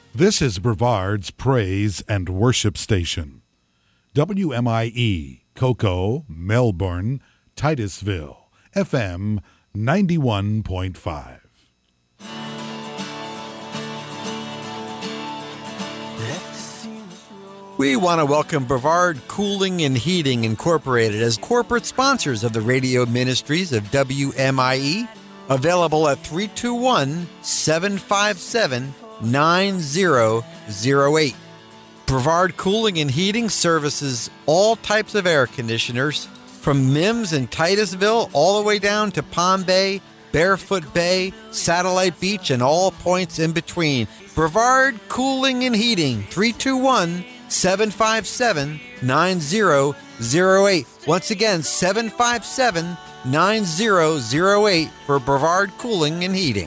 This is Brevard's Praise and Worship Station. WMIE, Cocoa, Melbourne, Titusville, FM 91.5. We want to welcome Brevard Cooling and Heating Incorporated as corporate sponsors of the radio ministries of WMIE, available at 321-757-9008. Brevard Cooling and Heating services all types of air conditioners, from Mims and Titusville all the way down to Palm Bay, Barefoot Bay, Satellite Beach, and all points in between. Brevard Cooling and Heating, 321-757-9008. Once again, 757-9008 for Brevard Cooling and Heating.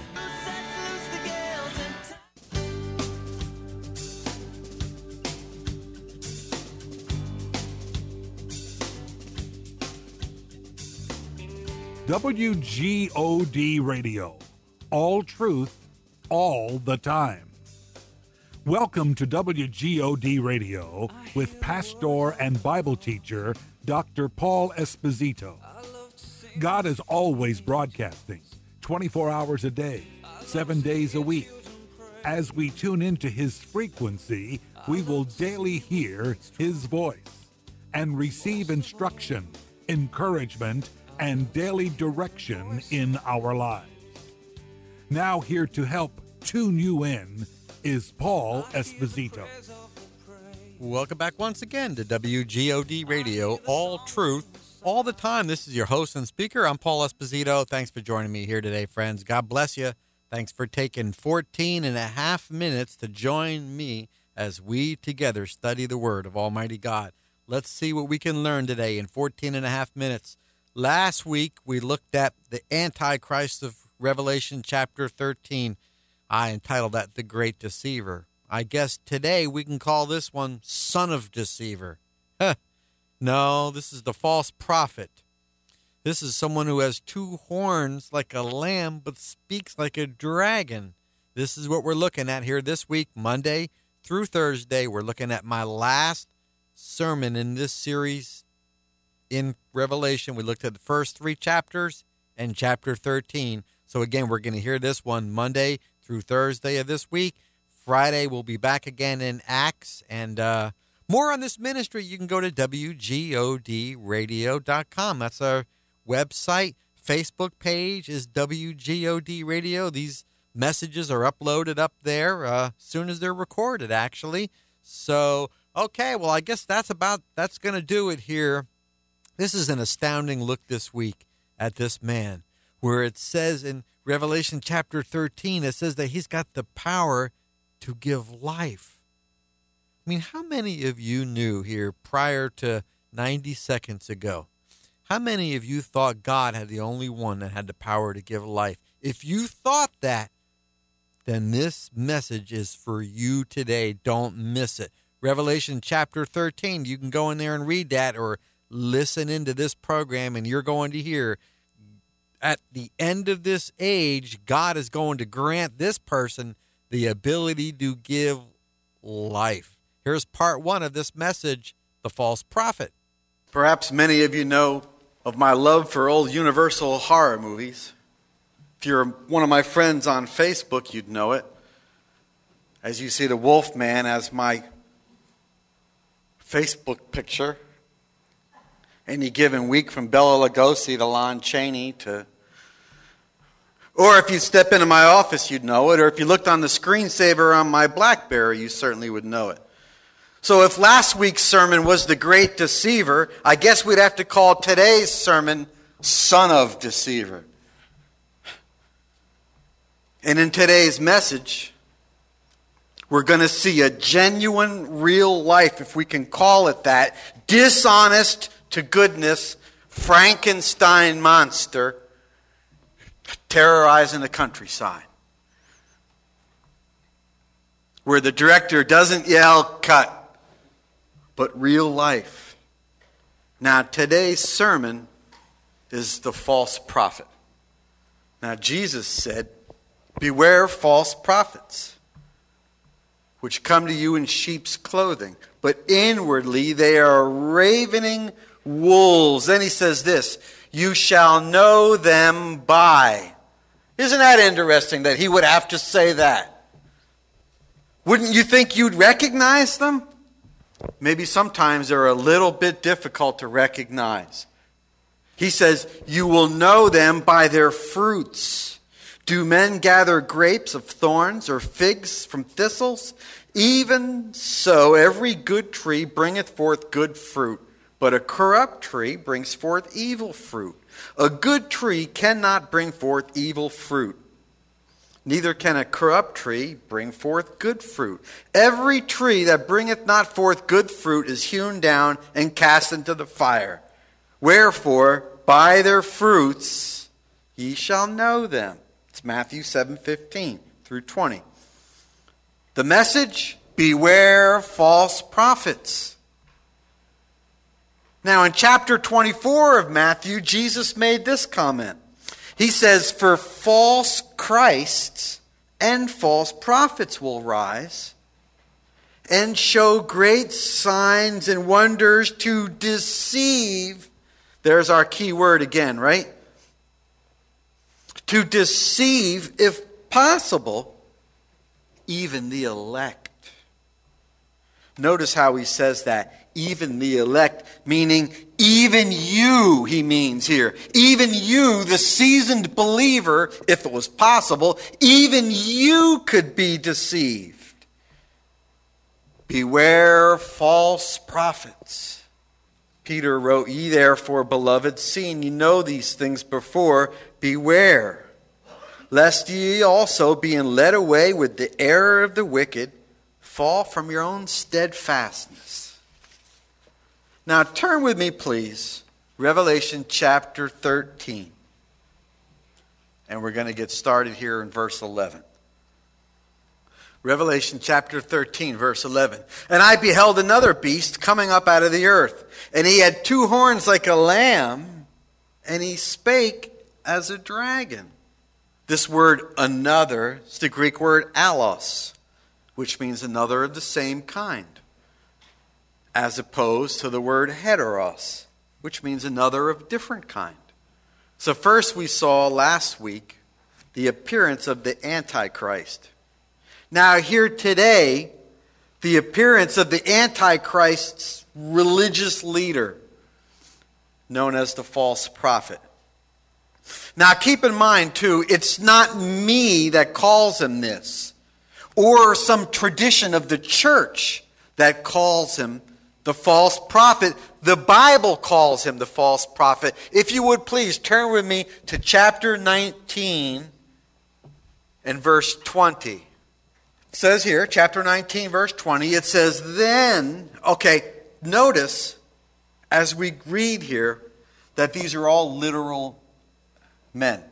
WGOD Radio. All truth, all the time. Welcome to WGOD Radio with pastor and Bible teacher Dr. Paul Esposito. God is always broadcasting 24 hours a day, 7 days a week. As we tune into his frequency, we will daily hear his voice and receive instruction, encouragement, and daily direction in our lives. Now here to help tune you in is Paul Esposito. Welcome back once again to WGOD Radio, all truth, all the time. This is your host and speaker. I'm Paul Esposito. Thanks for joining me here today, friends. God bless you. Thanks for taking 14 and a half minutes to join me as we together study the Word of Almighty God. Let's see what we can learn today in 14 and a half minutes. Last week, we looked at the Antichrist of Revelation chapter 13. I entitled that The Great Deceiver. I guess today we can call this one Son of Deceiver. No, this is the false prophet. This is someone who has two horns like a lamb but speaks like a dragon. This is what we're looking at here this week, Monday through Thursday. We're looking at my last sermon in this series in Revelation. We looked at the first three chapters and chapter 13. So again, we're going to hear this one Monday through Thursday of this week. Friday, we'll be back again in Acts. And more on this ministry, you can go to WGODradio.com. That's our website. Facebook page is WGOD Radio. These messages are uploaded up there as soon as they're recorded, actually. So, okay, well, I guess that's going to do it here. This is an astounding look this week at this man, where it says in Revelation chapter 13, it says that he's got the power to give life. I mean, how many of you knew here prior to 90 seconds ago? How many of you thought God had the only one that had the power to give life? If you thought that, then this message is for you today. Don't miss it. Revelation chapter 13, you can go in there and read that or listen into this program, and you're going to hear at the end of this age, God is going to grant this person the ability to give life. Here's part one of this message, the false prophet. Perhaps many of you know of my love for old Universal horror movies. If you're one of my friends on Facebook, you'd know it. As you see the Wolfman as my Facebook picture. Any given week, from Bela Lugosi to Lon Chaney to... Or if you step into my office, you'd know it. Or if you looked on the screensaver on my BlackBerry, you certainly would know it. So if last week's sermon was The Great Deceiver, I guess we'd have to call today's sermon Son of Deceiver. And in today's message, we're going to see a genuine, real life, if we can call it that, dishonest to goodness, Frankenstein monster terrorizing the countryside. Where the director doesn't yell, cut, but real life. Now, today's sermon is the false prophet. Now, Jesus said, beware false prophets. which come to you in sheep's clothing, but inwardly they are ravening wolves. Then he says this, you shall know them by. Isn't that interesting that he would have to say that? Wouldn't you think you'd recognize them? Maybe sometimes they're a little bit difficult to recognize. He says, you will know them by their fruits. Do men gather grapes of thorns or figs from thistles? Even so, every good tree bringeth forth good fruit, but a corrupt tree brings forth evil fruit. A good tree cannot bring forth evil fruit. Neither can a corrupt tree bring forth good fruit. Every tree that bringeth not forth good fruit is hewn down and cast into the fire. Wherefore, by their fruits ye shall know them. It's Matthew 7:15 through 20. The message, beware false prophets. Now in chapter 24 of Matthew, Jesus made this comment. He says, for false Christs and false prophets will rise and show great signs and wonders to deceive. There's our key word again, right? To deceive, if possible, even the elect. Notice how he says that. Even the elect, meaning even you, he means here. Even you, the seasoned believer, if it was possible, even you could be deceived. Beware false prophets. Peter wrote, ye therefore, beloved, seeing ye know these things before, beware, lest ye also, being led away with the error of the wicked, fall from your own steadfastness. Now turn with me, please, Revelation chapter 13. And we're going to get started here in verse 11. Revelation chapter 13, verse 11. And I beheld another beast coming up out of the earth. And he had two horns like a lamb, and he spake as a dragon. This word another is the Greek word allos, which means another of the same kind, as opposed to the word heteros, which means another of different kind. So first we saw last week the appearance of the Antichrist. Now here today, the appearance of the Antichrist's religious leader, known as the false prophet. Now keep in mind too, it's not me that calls him this, or some tradition of the church that calls him the false prophet. The Bible calls him the false prophet. If you would please turn with me to chapter 19 and verse 20. It says here, chapter 19, verse 20, it says, then, notice as we read here that these are all literal men.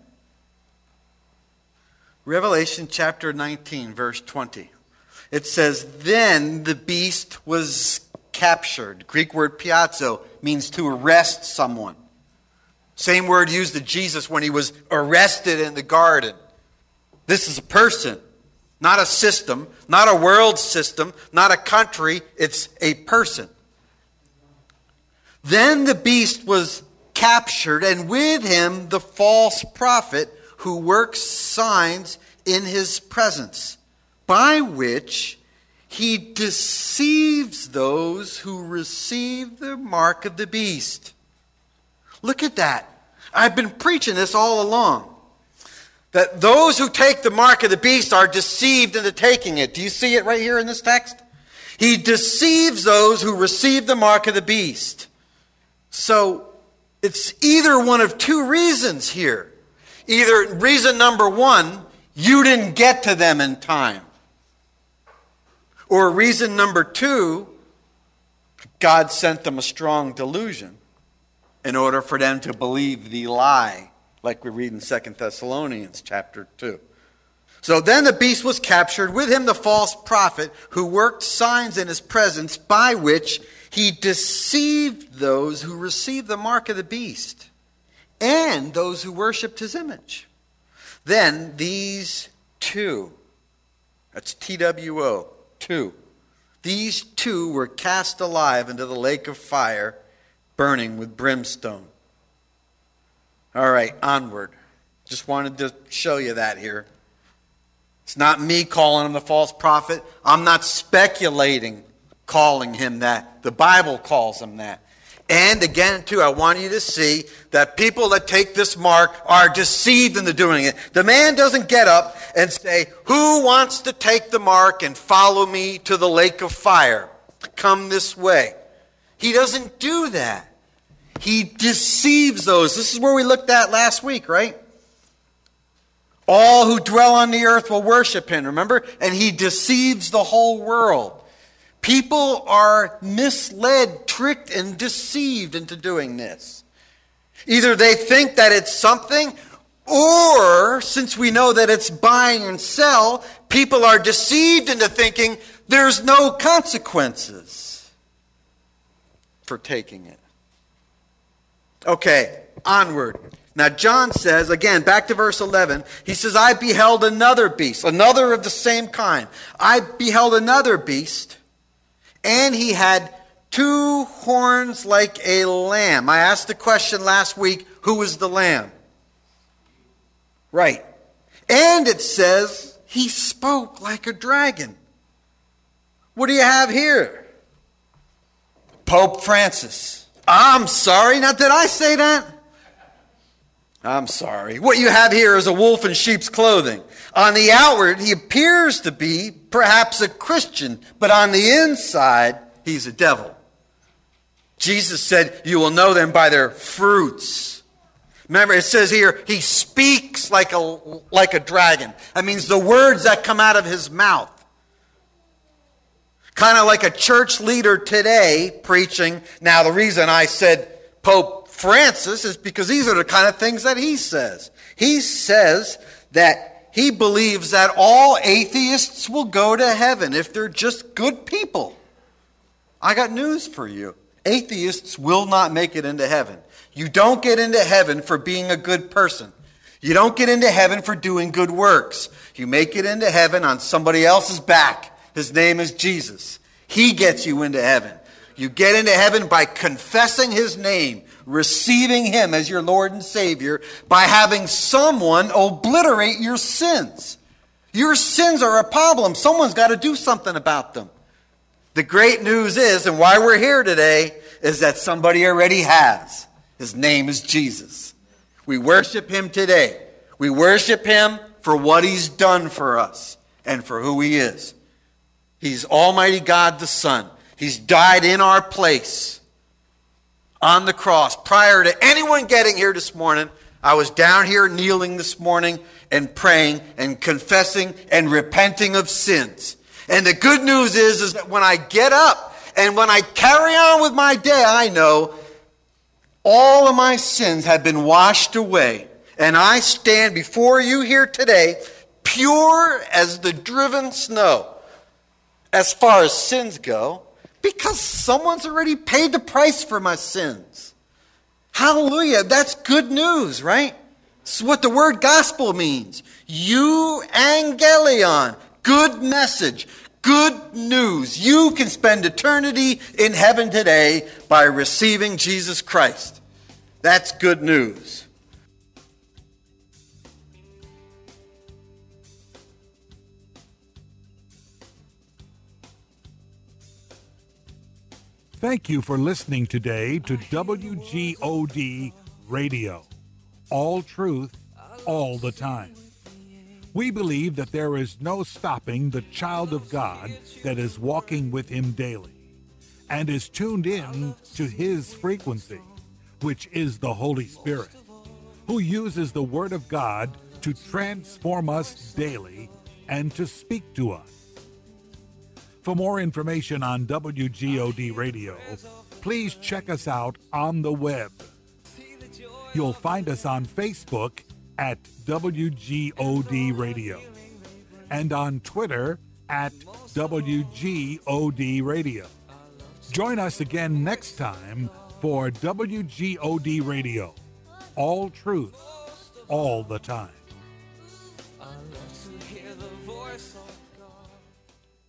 Revelation chapter 19, verse 20. It says, then the beast was captured. Greek word piazzo means to arrest someone. Same word used of Jesus when he was arrested in the garden. This is a person, not a system, not a world system, not a country. It's a person. Then the beast was captured, and with him the false prophet who works signs in his presence, by which he deceives those who receive the mark of the beast. Look at that. I've been preaching this all along. That those who take the mark of the beast are deceived into taking it. Do you see it right here in this text? He deceives those who receive the mark of the beast. So it's either one of two reasons here. Either reason number one, you didn't get to them in time. Or reason number two, God sent them a strong delusion in order for them to believe the lie, like we read in 2 Thessalonians chapter 2. So then the beast was captured, with him the false prophet who worked signs in his presence, by which he deceived those who received the mark of the beast and those who worshipped his image. Then these two, that's TWO, two. These two were cast alive into the lake of fire, burning with brimstone. All right, onward. Just wanted to show you that here. It's not me calling him the false prophet. I'm not speculating calling him that. The Bible calls him that. And again, too, I want you to see that people that take this mark are deceived into doing it. The man doesn't get up and say, who wants to take the mark and follow me to the lake of fire? Come this way. He doesn't do that. He deceives those. This is where we looked at last week, right? All who dwell on the earth will worship him, remember? And he deceives the whole world. People are misled, tricked, and deceived into doing this. Either they think that it's something, or, since we know that it's buying and sell, people are deceived into thinking there's no consequences for taking it. Okay, onward. Now John says, again, back to verse 11, he says, I beheld another beast, another of the same kind. I beheld another beast, and he had two horns like a lamb. I asked the question last week, who is the lamb? Right. And it says, he spoke like a dragon. What do you have here? Pope Francis. I'm sorry, now did I say that? I'm sorry. What you have here is a wolf in sheep's clothing. On the outward, he appears to be perhaps a Christian, but on the inside, he's a devil. Jesus said, you will know them by their fruits. Remember, it says here, he speaks like a dragon. That means the words that come out of his mouth. Kind of like a church leader today preaching. Now, the reason I said Pope Francis is because these are the kind of things that he says. He says that he believes that all atheists will go to heaven if they're just good people. I got news for you. Atheists will not make it into heaven. You don't get into heaven for being a good person. You don't get into heaven for doing good works. You make it into heaven on somebody else's back. His name is Jesus. He gets you into heaven. You get into heaven by confessing his name, receiving him as your Lord and Savior, by having someone obliterate your sins. Your sins are a problem. Someone's got to do something about them. The great news is, and why we're here today, is that somebody already has. His name is Jesus. We worship him today. We worship him for what he's done for us and for who he is. He's Almighty God the Son. He's died in our place on the cross. Prior to anyone getting here this morning, I was down here kneeling this morning and praying and confessing and repenting of sins. And the good news is that when I get up and when I carry on with my day, I know all of my sins have been washed away. And I stand before you here today pure as the driven snow as far as sins go, because someone's already paid the price for my sins. Hallelujah. That's good news, right? It's what the word gospel means. Euangelion. Good message. Good news. You can spend eternity in heaven today by receiving Jesus Christ. That's good news. Thank you for listening today to WGOD Radio. All truth, all the time. We believe that there is no stopping the child of God that is walking with him daily and is tuned in to his frequency, which is the Holy Spirit, who uses the Word of God to transform us daily and to speak to us. For more information on WGOD Radio, please check us out on the web. You'll find us on Facebook at WGOD Radio and on Twitter at WGOD Radio. Join us again next time for WGOD Radio. All truth, all the time.